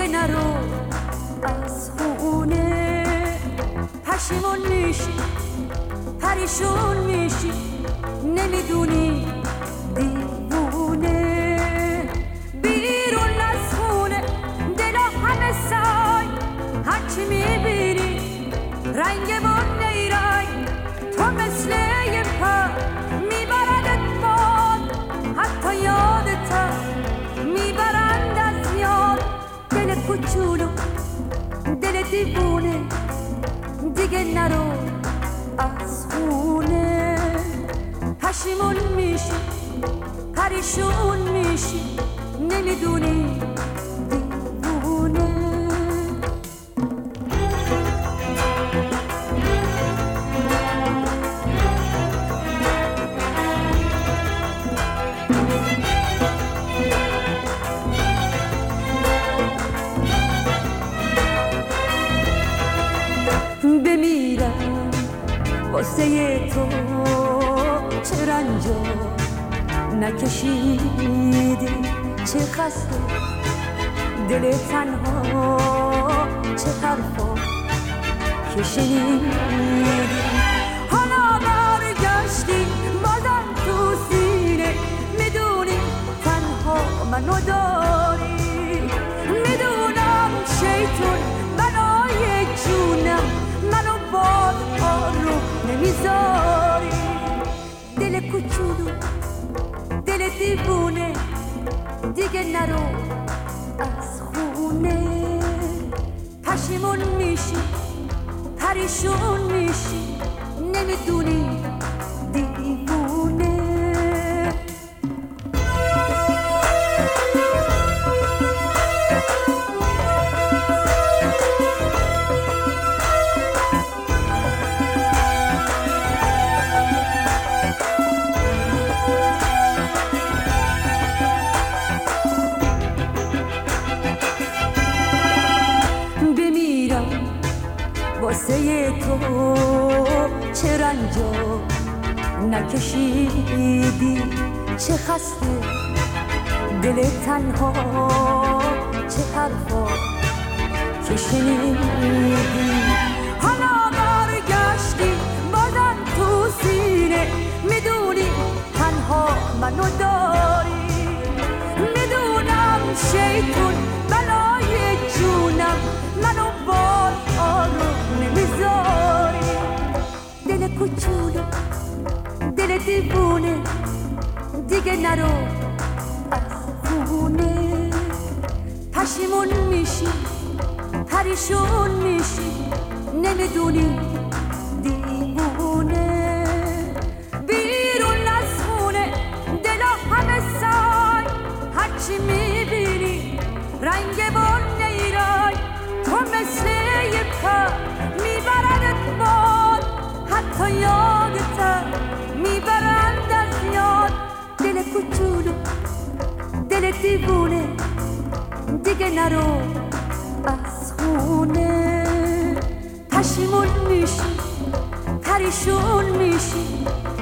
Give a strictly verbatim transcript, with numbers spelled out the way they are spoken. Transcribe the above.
دیگه نرو از خونه. پشیمون میشی پریشون میشی نمیدونی دیوونه. بیرون از خونه دلا همه سای هرچی میبینی رنگ بون نیرنگ. تو مثل یه پر میبردت باد حتی یادت میبرند از یاد. دل کوچولو دل دیوونه دیگه نرو از خونه. پشیمون میشی پریشون میشی نمیدونی دیوونه. بمیرم واسه تو چه رنجا نکشیدی چه خسته دل تنها چه حرفا که شنیدی. حالا برگشتی بازم تو سینه میدونی تنها منو داری. میدونم شیطون بلای جونم منو باز آروم نمیذاری. دل کوچولو دل دیوونه دیگه نرو از خونه. پشیمون میشی پریشون میشی نمیدونی دیوونه. واسه تو چه رنجا نکشیدی چه خسته دل تنها چه حرفا که شنیدی. حالا برگشتی بازم تو سینه میدونی تنها منو داری. میدونم شیطون بلای جونم منو باز آروم نمیذاری. دل کوچولو دل دیوونه دیگه نرو از خونه. پشیمون میشی پریشون میشی نمیدونی دیوونه. بیرون از خونه دلا همه سای هرچی میبینی رنگ بون نیرای. تو مثل یه پر میبردت باد حتی یادت میبرند از یاد. دل کوچولو دل دیوونه دیگه نرو از خونه. پشیمون میشی پریشون میشی